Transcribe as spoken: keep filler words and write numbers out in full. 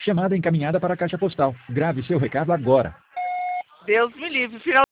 Chamada encaminhada para a caixa postal. Grave seu recado agora. Deus me livre, final